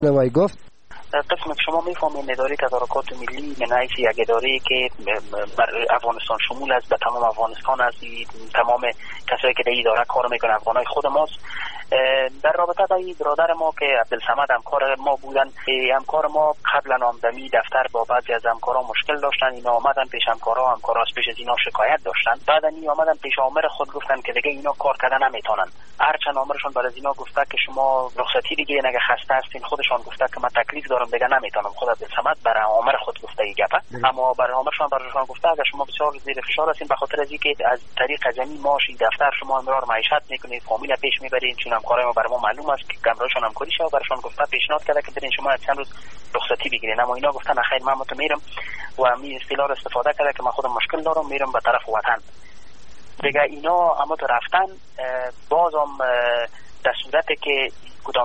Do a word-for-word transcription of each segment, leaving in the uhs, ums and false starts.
وی گفت قسم که شما میفهمید اداره تدارکات ملی من حیث یک اداره که بر افغانستان شمول است، به تمام افغانستان است، تمام کسایی که در این اداره کار میکنن افغانای خود ماست. در رابطه با این برادر ما که عبدالصمد همکار ما بودن، همکار ما قبلا آمدمی دفتر با بعضی از همکارا مشکل داشتن، اینا آمدن پیش همکارا، همکارا از پیش از اینا شکایت داشتن. بعد این آمدن پیش آمر خود گفتن که دیگه اینا کار کردن نمیتونن. هرچند آمرشون بر از اینا گفته که شما رخصتی دیگه اگه خسته هستین، خودشان گفته که من تکلیف دارم دیگه نمیتونم. خود عبدالصمد برای آمر خود گفته این گپه، اما برای آمرشان براشون گفته اگه شما بسیار زیر فشار هستین به خاطر از اینکه از طریق جمعی معاش دفتر شما امرار معیشت میکنید، فامیل پیش میبرین، چون همکارای ما برای ما معلوم است که کمرایشان همکاری شو، براشون گفته پیشنهاد کرده که برین شما چند روز رخصتی بگیرین، اما اینا گفتن خیر من مت میرم و می اصطلاح استفاده کرده که من خودم مشکل دارم میرم به طرف وطن. دیگه اینا اما تو رفتن بازم در صورتی که کدام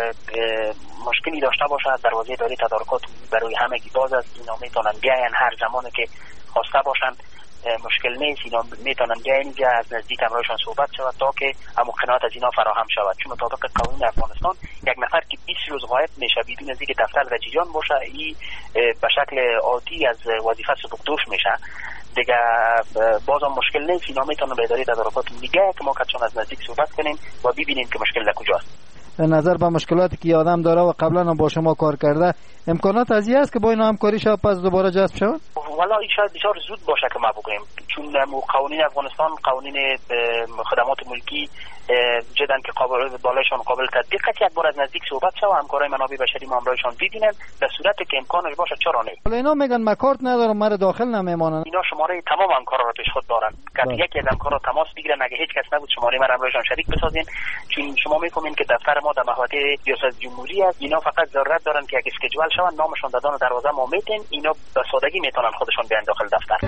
مشکلی داشته باشه دروازه اداره تدارکات برای همگی باز است. اینا میتونن بیاین هر زمانی که خواسته باشن، مشکل نیست. اینا میتونن بیاین اینجا از نزدیک همراهشان صحبت شود تا که همون قناعت از اینا فراهم شود، چون مطابق قانون افغانستان یک نفر که بیست روز غایب میشه بدون از اینکه دفتر در جریان باشه، این به شکل عادی از وظیفه سبکدوش میشه. دیگه بازم مشکل نیست. اینا میتونن به اداره تدارکات میگه که ما کچون از نزدیک صحبت کنیم و ببینیم که مشکل در کجاست. نظر به مشکلاتی که آدم داره و قبلا هم با شما کار کرده، امکانات از این است که با اینا همکاری شود پس دوباره جذب شود؟ والا این شاید بسیار زود باشه که ما بگوییم، چون قوانین افغانستان، قوانین خدمات ملکی جدن که قابل بالایشان قابل تطبیق است. یک بار از نزدیک صحبت شو همکارای منابع بشری مامورایشان ببینن، در صورتی که امکانش باشه چرا نه. حالا اینا میگن ما کارت ندارم، مرا داخل نمیمانن. اینا شماره تمام همکارا رو پیش خود دارن که یکی از همکارا تماس بگیرن، اگه هیچ کس نبود شماره ما همراهشان شریک بسازین، چون شما میفهمین که دفتر ما در محوطه ریاست جمهوری است. اینا فقط ضرورت دارن که اگه اسکیجول شون نامشون دادن دروازه ما میتین، اینا به سادگی میتونن خودشون بیان داخل دفتر.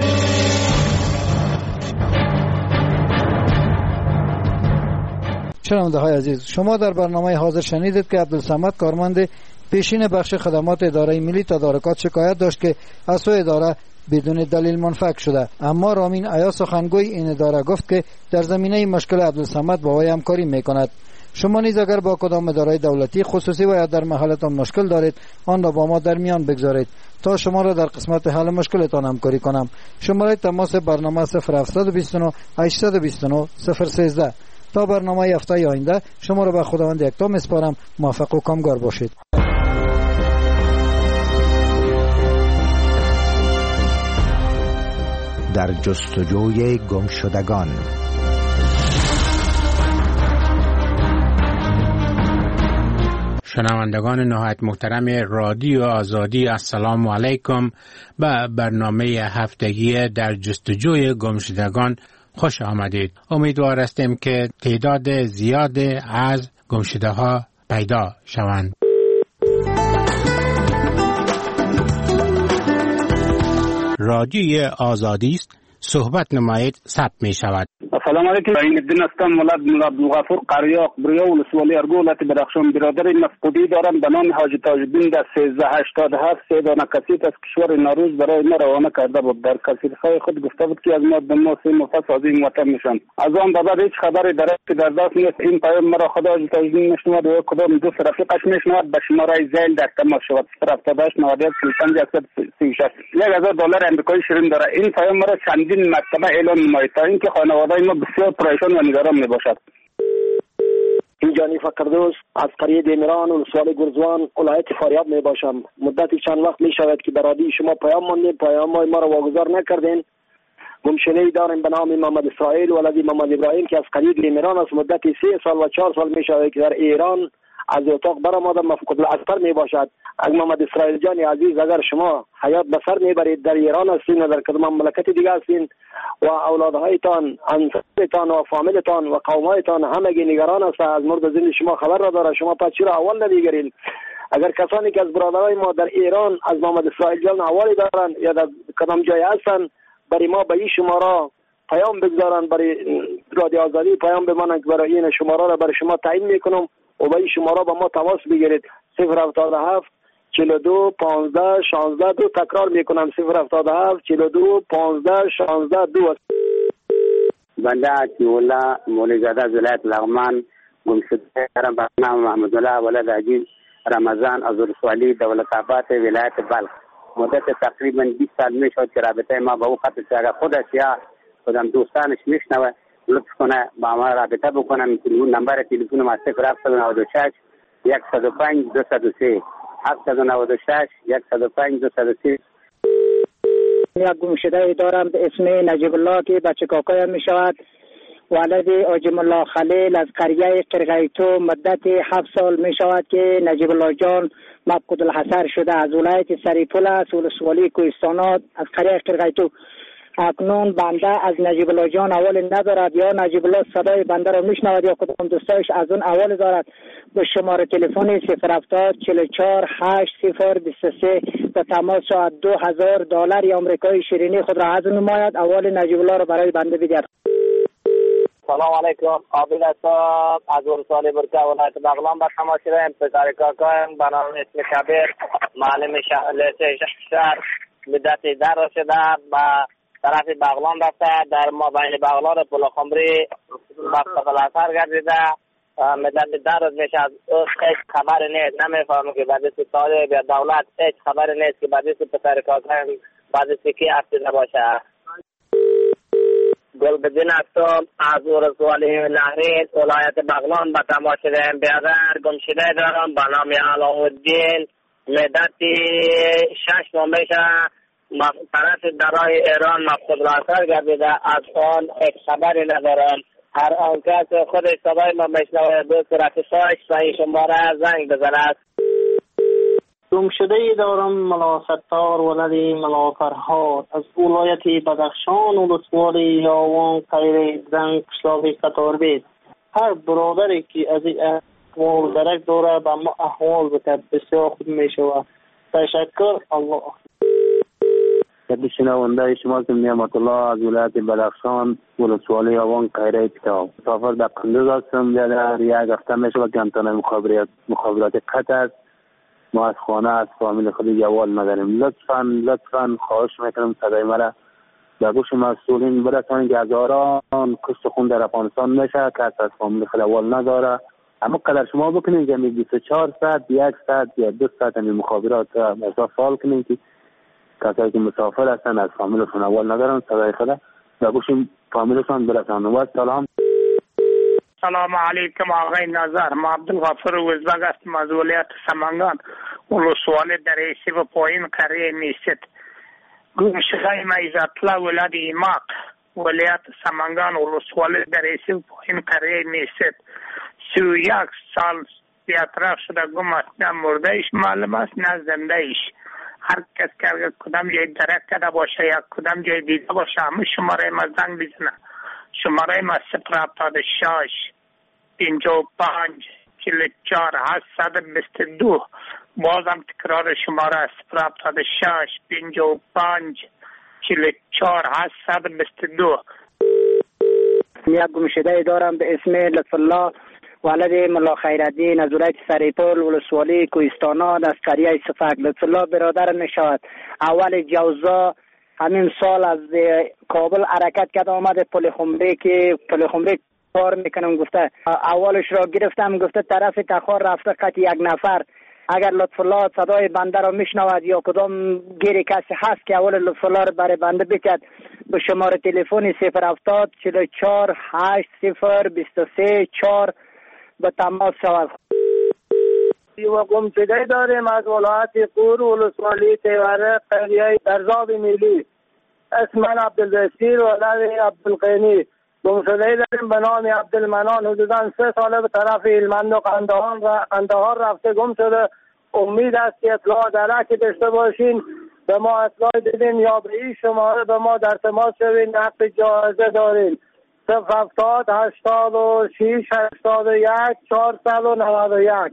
شنونده های عزیز، شما در برنامه حاضر شنیدید که عبدالصمد کارمند پیشین بخش خدمات اداره ملی تدارکات شکایت داشت که از سوی اداره بدون دلیل منفک شده، اما رامین عیا سخنگوی این اداره گفت که در زمینه مشکل عبدالصمد با وی همکاری میکند. شما نیز اگر با کدام اداره دولتی خصوصی و یا در محلتان مشکل دارید، آن را با ما در میان بگذارید تا شما را در قسمت حل مشکلتان همکاری کنم. شماره تماس برنامه صفر هفت دو نه هشت دو نه صفر یک سه. تا برنامه هفته آینده شما را به خداوند یکتا میسپارم. موفق و کامگار باشید. در جستجوی گمشدگان. شنوندگان نهایت محترم رادیو آزادی، السلام علیکم. به برنامه هفتگی در جستجوی گمشدگان خوش آمدید. امیدوار هستیم که تعداد زیاد از گمشده ها پیدا شوند. رادیوی آزادی است، صحبت نمایید ثبت می شود. سلام علیکم. این الدین هستم، ولد مولا عبدالغفور قریاق بریا ولسوالی ارگولت بدخشان. برادر مفقودی دارم به نام حاجی تاج‌الدین در سیزده هشتاد و هفت. سه دانه کسیت از کشور نوروز برای ما روانه کرده بود. در کسیت‌های خود گفته بود که از ما به ما سه مفصل از این وطن میشن. از آن به بعد هیچ خبری در در دست نیست. این پیام مرا خدا حاجی تاج‌الدین میشنود و کدام دوست رفیقش میشنود به شماره زیل در تماس شود صفر هفتاد و هشت نود و یک سی و پنج سی و شش. یک هزار دلار آمریکایی شیرین داره. این پیام مرا چندین مرتبه اعلام نماید تا اینکه خانواده ما بسیار پریشان و نگران می باشد. این جانی فقردوس از قریه دیمران ولسوالی گرزوان ولایت فاریاب می باشم. مدتی چند وقت می شود که برادی شما پیام ماندیم، پیام ما را واگذار نکردین. گمشده‌ای داریم به نام محمد اسرائیل ولدی محمد ابراهیم که از قریه دیمران است. مدتی سه سال و چهار سال می شود که در ایران از اتاق برآمده مفقود الاثر می باشد. از محمد اسرائیل جان عزیز اگر شما حیات به سر میبرید، در ایران هستین و در کدام مملکت دیگه هستین و اولادهایتان، انسانتان و فامیلتان و قومایتان همگی نگران است از مرد زنده شما خبر را داره، شما پس چرا اول نمیگیرین؟ اگر کسانی که از برادرای ما در ایران از محمد اسرائیل جان اوالی دارن یا در کدام جای هستن، برای ما به این شماره پیام بگذارن، برای رادیو آزادی پیام بمانن که برای این شماره را برای شما تعیین میکنم و به این شماره با ما تماس بگیرید. صفر هفتاد و هفت چهل و دو پانزده شانزده دو. تکرار میکنم صفر هفتاد و هفت چهل و دو پانزده شانزده دو. بنده عطی‌الله مولوی زاده از ولایت لغمان گمشده دارم به نام محمد الله ولد عجیز رمضان از ولسوالی دولت آباد ولایت بلخ. مدت تقریبا بیست سال می شد که رابطه ما با او قطع شد. اگر خودش یا خودم دوستانش میشنوه لطف کنه با ما رابطه بکنن. تلفن نمبر تلفن ما صفر هفت نه شش صد و پنج دو صد و سه هفت نه شش صد و پنج دو صد و سه. یک گمشده دارم به اسم نجیب الله که بچه کاکایم می شود. ولد آجم الله خلیل از قریه قرقیتو مدت هفت سال می شود که نجیب الله جان مفقود الحصر شده. از ولایت سریپول است، ولسوالی کوهستانات، از قریه قرقیتو. اکنون بنده از نجیب الله جان اول ندارد، یا نجیب الله صدای بنده را میشنود یا کدام دوستایش از اون اول دارد. به شماره تلفن صفر هفتاد چهل و چهار هشت صفر بیست و سه به تماس شود دو هزار دلار آمریکایی شیرینی خود را از نماید. اول نجیب الله را برای بنده بدهد. سلام علیکم. عابد هستم از ولسوالی برکه ولایت بغلان به تماس شدم. پسر کاکایم به نام اسم کبیر معلم لیسه شهر مدت در شده به طرف بغلان رفته. در ما بین بغلان و پلخمری مفقود الحصر گردیده. مدت در روز میشه. از هیچ خبر نیست. نمیفهمم که بعد از طالب یا دولت هیچ خبر نیست که بعد از پسر کاکایم بعد از کی افتیده باشه. گلبدین هستم از ولسوالی نهرین ولایت بغلان به تماس شدم. برادر گمشده دارم به نام علاءالدین. مدت شش ماه میشه طرف درای ایران مفقود الحصر گردیده. از آن هیچ خبری ندارم. هر آن کس خودش صدای ما میشنوه دو رفیقایش صحیح شماره زنگ بزند. گمشده دارم ملا ستار ولد ملا فرهاد از ولایت بدخشان ولسوالی یاوان قیره زنگ قشلاق قطاربید. هر برادری که از این احوال درک داره به ما احوال بده بسیار خود می شود. تشکر. الله خدمت شنونده شما که نعمت الله از ولایت بدخشان ولسوالی یاوان قیره کتاب مسافر به قندوز هستم. در یک هفته می شود که امتحان مخابرات مخابرات قطع است. ما از خانه از فامیل خود جوال نداریم. لطفاً لطفاً خواهش میکنم صدای مرا به گوش مسئولین برسانید که هزاران کشت خون در افغانستان میشه که از فامیل خود جوال نداره. اما قدر شما بکنید که بیست و چهار ساعت یک ساعت یا دو ساعت این مخابرات احساس فعال کنید که کسایی که مسافر هستن از فامیلشون جوال ندارن صدای خود به گوش فامیلشون برسانید. و سلام. سلام علیکم آقای نظر. ما عبدالغفور وزبگ هستم از ولایت سمنگان ولسوالی دریسی و پایین قریه میست. گمشده ما عزت‌الله ولد ایماق ولایت سمنگان ولسوالی دریسی و پایین قریه میست. سی و یک سال بیاطراف شده گم است. نه مرده ایش معلوم است نه زنده ایش. هر کس که کدام جای درک کرده باشه یا کدام جای دیده باشه همه شماره ما زنگ بزنه. شماره ما صفر هفتاد و شش پنجاه و پنج چهل و چهار هشتصد و بیست و دو. بازم تکرار شماره صفر هفتاد و شش پنجاه و پنج چهل و چهار هشتصد و بیست و دو. یک گمشده دارم به اسم لطف الله ولد ملا خیرالدین از ولایت سریپول ولسوالی کوهستانات از قریه صفک. لطف الله برادر می شود. اول جوزا همین سال از کابل حرکت کرد آمده پل خمری که پل خمری کار میکنم گفته. اولش را گرفتم گفته طرف تخار رفته قط یک نفر. اگر لطف الله صدای بنده را میشنود یا کدام گیری کسی هست که اول لطف الله را برای بنده بکرد به شماره تلفن صفر هفتاد چهل و چهار هشت صفر بیست و سه چهار به تماس شود. و گمشده داریم از ولایت قور ولسوالی تیوره قریه درزاب ملی. اسم من عبدالبشیر ولد عبدالقینی. گمشده داریم به نام عبدالمنان. حدوداً سه ساله به طرف هلمند و قندهار قندهار رفته گم شده. امید است که اطلاع درک داشته باشین به ما اطلاع بدین یا به این شماره به ما در تماس شوین. حق جایزه دارین. صفر هفتاد هشتاد و شش هشتاد و یک چهارصد و نود و یک.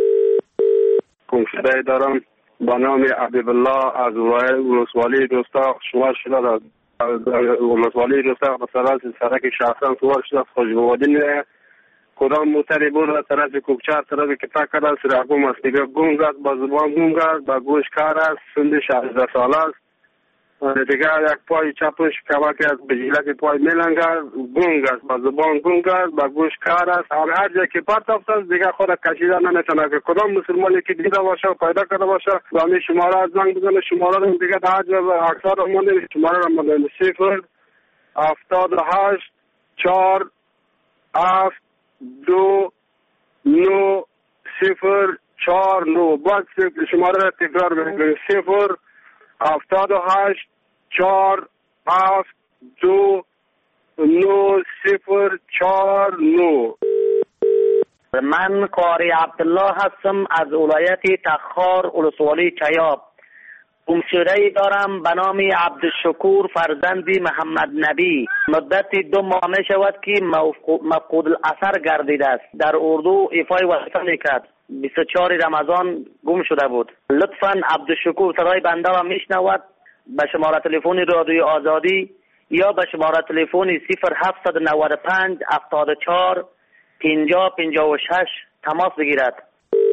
گمشده دارم با نام عبدالله از ولسوالی دوستاق شما شده ولسوالی دوستاق به طرف سرک شهرستان سوار شده. خوشبودین کدام موتری بود از طرف کوکچار طرف کتا کرده سراغم است دیگه گم گرد با زبان گم گرد با گوش کار است سند شهزده سال است دیگه یک پای چپش که از بجیلک پای میلنگر گونگ است، با زبان گونگ است، با گوش کار است. هر جا که پرت افتاد دیگه خود کشیده نمیتونه که کدام مسلمانی که دیده باشه پیدا کرده باشه و همین شماره از زنگ بزنه. شماره رو دیگه هر جا اکثر رو مونده، شماره رو مونده صفر هفتاد و هشت چهار هفت دو نو صفر چهار نو. باز شماره رو تکرار بکنید صفر هفتاد و هشت چهار هفت دو نو صفر چهار نو. من قاری عبدالله هستم از ولایت تخار ولسوالی چیاب. گمشده‌ای دارم به نام عبدالشکور فرزندی محمد نبی. مدت دو ماه می شود که مفقود الاثر گردیده است. در اردو ایفای وظیفه میکرد. بیست و چهار رمضان گم شده بود. لطفاً عبدالشکور صدای بنده را میشنود به شماره تلفن رادیو آزادی یا به شماره تلفن صفر هفت نه پنج هفتاد و چهار پنجاه پنجاه و شش تماس بگیرد.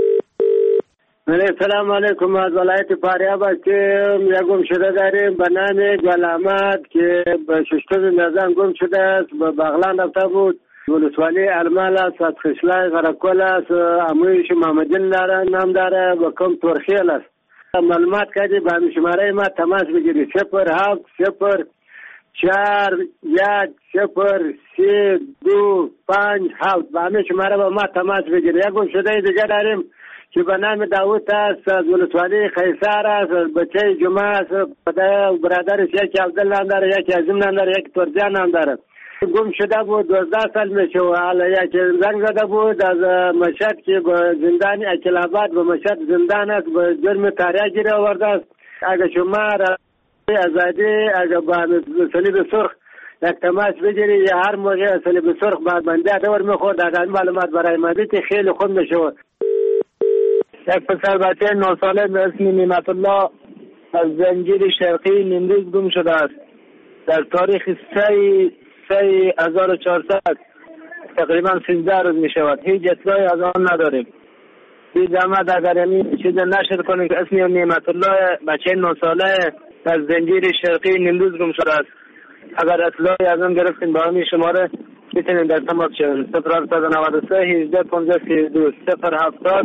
السلام علیکم. از ولایت فاریاب هستیم. یک گم شده داریم به نام گل احمد که به ششم نظام گم شده است. به بغلان رفته بود. ولسوالی المال است، از خشلای غرقل است، امویش محمدین داره نام داره و کم ترخیل است. معلومات کردی به همین شماره ما تماس بگیری صفر هفت صفر چهار یک صفر سی دو پنج هفت. به همین شماره با ما تماس بگیری. یک گم شده دیگه داریم که به نام داوود است، از ولسوالی خیسار است، بچه جمعه است، برادرش یکی عبدالله داره، یکی عظیم داره، یکی ترجان هم داره. گم شده بود دوازده سال میشه و حالا یک زنگ زده بود از مشهد که به زندان اکلاباد به مشهد زندان است به جرم تاریخ گیره آورده است. اگه شما آزادی اگه با صلیب سرخ یک تماس بگیری یا هر موقع صلیب سرخ بعد بنده دور میخورد اگر این معلومات برای مدید خیلی خوب میشه. یک پسر بچه نه ساله به اسم نعمت الله از زنجیر شرقی نیمروز گم شده است. در تاریخ سه سه هزار و چهارصد تقریبا سیزده روز می شود. هیچ اطلاعی از آن نداریم. بی زحمت اگر این چیز نشر کنیم که اسم نعمت الله بچه نه ساله از زنجیر شرقی نیمروز گم شده است. اگر اطلاعی از آن گرفتیم با همین شماره میتونیم در تماس شویم. صفر هفتصد و نود و سه هجده پانزده سی و دو صفر هفتاد.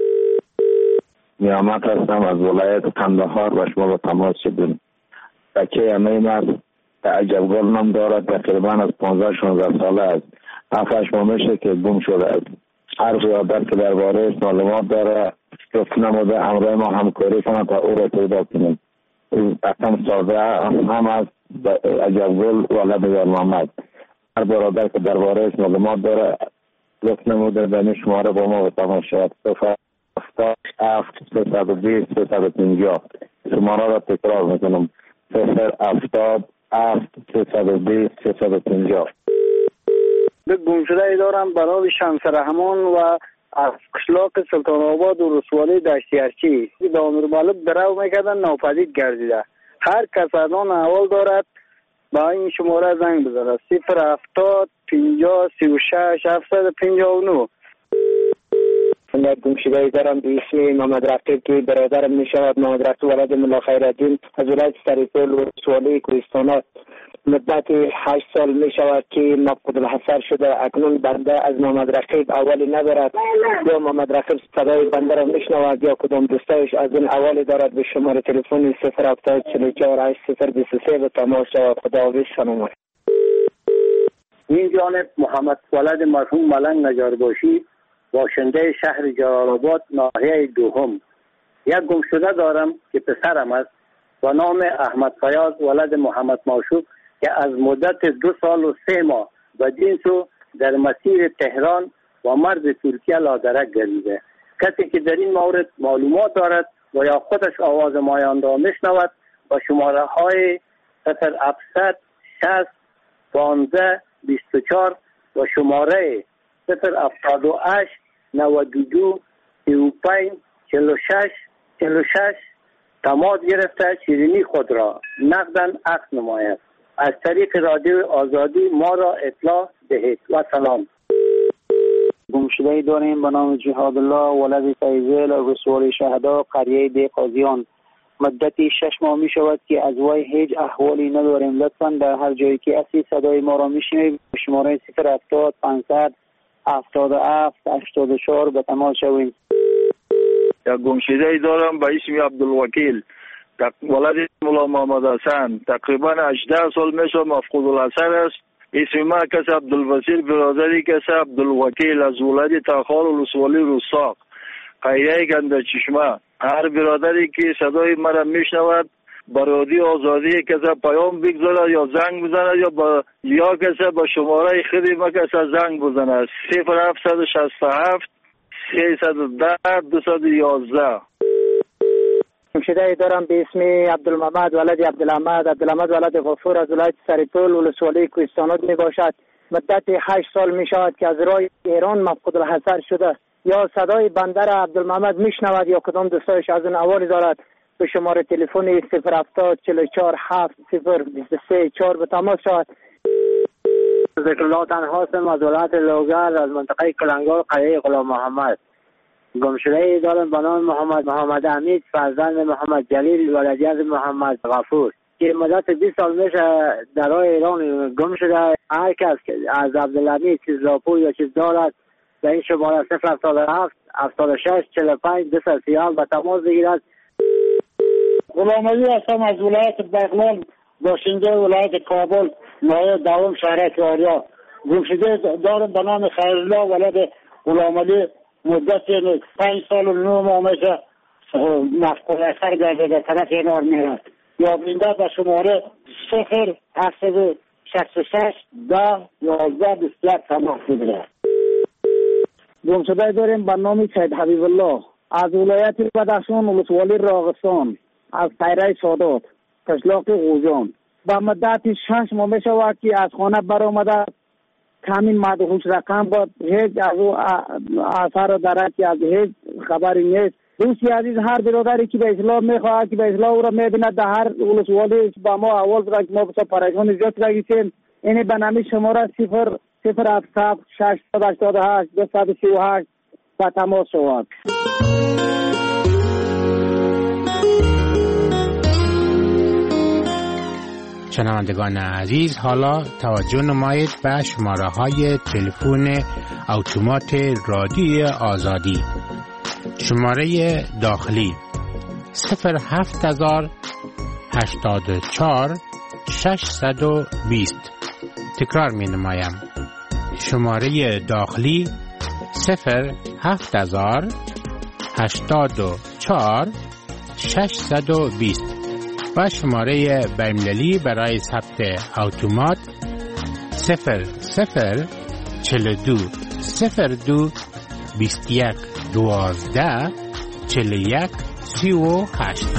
نیامت هستم از ولایت قندهار و شما با تماس شدیم. بچه امین است، عجبگل نام دارد، تقریبا از پانزده شانزده ساله است. هفتش ماه میشه که گم شده است. هر یادر که درباره معلومات داره گفت نموده همراه ما همکاری کنند تا او را پیدا کنیم. اصلا ساده هم از عجبگل ولد یار محمد. هر برادر که درباره معلومات داره گفت نموده در شماره با ما تماس شود. هفتاد هفت سیصد و بیست سیصد و پنجاه. شماره را تکرار میکنم صفر هفتاد هفت سیصد و بیست سیصد و پنجاه. به گم شده ای دارم برای شمس رحمان و از قشلاق سلطان آباد و رسوالی دشتی ارچی به امیر مالک درو میکردن ناپدید گردیده. هر کس از آن احوال دارد با این شماره زنگ بزنه صفر هفتاد پنجاه سی و شش هفتصد و پنجاه و نه. من گم شده ای دارم به اسم محمد رقیب که برادرم می شود. محمد رقیب ولد ملا خیرالدین از ولایت سریپول و رسوالی کوهستان. مدت هشت سال می شود که مفقود الاثر شده. اکنون بنده از محمد رقیب اولی ندارد یا محمد رقیب صدای بنده را می شنود یا کدام دوستایش از این اولی دارد. به شماره تلفن صفر هفتاد چهل و چهار هشت صفر بیست و سه به تماس شود. خداحافظ. سلام. این جانب محمد ولد مرحوم ملنگ نجارباشی باشنده شهر جلال‌آباد ناحیه دوم. یک گم شده دارم که پسرم است با نام احمد فیاض ولد محمد معشوق که از مدت دو سال و سه ماه و جنسو در مسیر تهران و مرز ترکیه لادرک گردیده. کسی که در این مورد معلومات دارد و یا خودش آواز مایان را میشنود با شماره های صفر هفتصد شصت پانزده بیست و چهار و شماره صفر هفتاد و هشت نود و دو سی و پنج چهل و شش چهل و شش تماس گرفته شیرینی خود را نقداً عکس نماید. از طریق رادیو آزادی ما را اطلاع دهید و سلام. گمشده‌ای داریم به نام جهاد الله ولد فیضل رسول شهدا قریه دی قاضیان. مدتی شش ماه می شود که از وی هیچ احوالی نداریم. لطفاً در هر جایی که هستی صدای ما را میشنوید شماره صفر هفتاد پانصد هفتاد و هفت هشتاد و چهار به تماس شوید. یک گمشده دارم به اسم عبدالوکیل، ولد مولا محمد حسن، تقریبا هجده سال میشه مفقود الاثر است. اسم ما کس عبدالبصیر، برادری کس عبدالوکیل از ولد تخار ولسوالی رستاق، قریه گنده چشمه. هر برادری که صدای مرا میشنود برادی آزادی کسی پیام بگذاره یا زنگ بزنه یا با یا کسی با شماره خودی ما کسی زنگ بزنه صفر هفتصد و شصت و هفت سیصد و ده دویست و یازده. گمشده دارم به اسم عبدالمحمد ولد عبدالحمد. عبدالحمد ولد غفور از ولایت سرپل ولسوالی کوهستانات می باشد. مدت هشت سال می شود که از راه ایران مفقود الحضر شده. یا صدای بندر عبدالمحمد میشنود یا کدام دوستایش از اون احوالی دارد به شماره تلفن صفر هفتاد چهل و چهار هفت صفر بیست و سه چهار به تماس شود. ذکر الله تنهاستم از ولایت لوگر از منطقه کلنگار قریه غلام محمد. گمشده دارم به نام محمد محمد حمید فرزند محمد جلیل ولدی از محمد غفور که مدت بیست سال میشه در راه ایران گم شده. هر کس از عبدالحمید چیز راپور یا چیز دارد به این شماره صفر هفتاد و هفت هفتاد و شش چهل و پنج دویست و سی و هفت به تماس بگیرد. غلام علی هستم از ولایت بغلان، باشنده ولایت کابل، نایب دوم شهر کریا. گمشده دارم به نام خیرالله ولد غلام علی، مدت پنج سال و نه ماه میشه مفقود اثر گرده به طرف اینار میرد. یابنده به شماره صفر هفتصد و شصت و شش ده یازده بیست و یک تماس بگیرد. گمشده داریم به نام سید حبیب الله از ولایت بدخشان ولسوالی راغستان از پیره سادات قشلاق غوجان. با مدت شش ماه می شود که از خانه برآمده کامین مدهوش رقم بود. هیچ از او اثر دارد که از هیچ خبری نیست. دوستی عزیز هر برادری که به اسلام میخواهد که به اسلام او را میبیند در هر ولسوالی با ما اول برای ما بسا پریشان زیاد رگیسیم. اینه به نامی شماره صفر صفر هفت ششصد و هشتاد و هشت دویست و سی و هشت با تماس شود. شنوندگان عزیز، حالا توجه نمایید به شماره های تلفن اتومات رادیوی آزادی. شماره داخلی صفر هفت هزار هشتاد و چهار ششصد و بیست. تکرار می نمایم. شماره داخلی صفر هفت هزار هشتاد و چهار ششصد و بیست و شماره بین‌المللی برای ثبت اتومات صفر صفر چهل و دو صفر دو بیست و یک دوازده چهل و یک سی و هشت.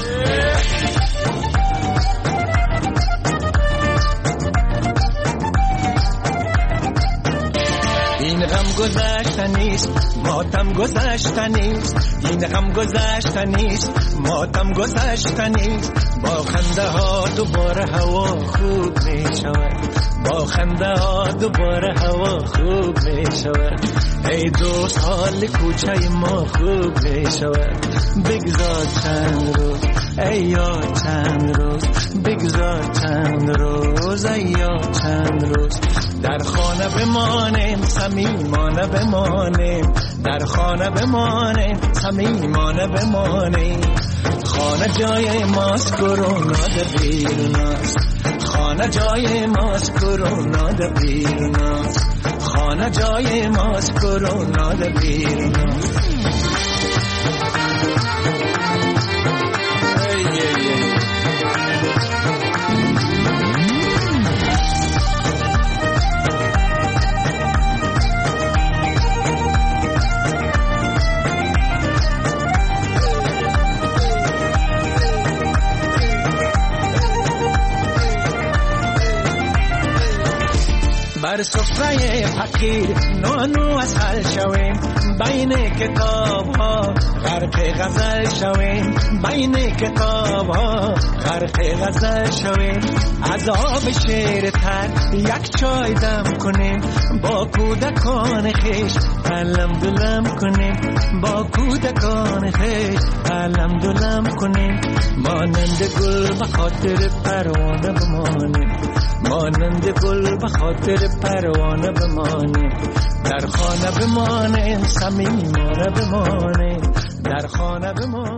این غم گذشته نیست، ماتم گذشته نیست. این غم گذشته نیست، ماتم گذشته نیست. با خنده ها دوباره هوا خوب می شود. با خنده ها دوباره هوا خوب می شود. ای دوست حال کوچه ما خوب می شود. بگذار چند روز ای یار چند روز، بگذار چند روز ای یار چند روز. در خانه بمانیم صمیمانه بمانیم، در خانه بمانیم صمیمانه بمانیم. خانه جای ماست کرونا در بیروناست، خانه جای ماست کرونا در بیروناست، خانه جای ماست کرونا در بیروناست. بر سفره فقیر نانو از حل شویم، بین کتاب ها غرق غزل شویم، بین کتاب ها غرق غزل شویم. از آب شیر تر یک چای دم کنیم، با کودکان خیش علم دلم کنیم، با کودکان خیش علم دلم کنیم. ما مانند گل به خاطر پروانه بمانیم، مانند گل به خاطر پروانه بمانیم، در خانه بمانیم، صمیمانه بمانیم، در خانه بمانیم.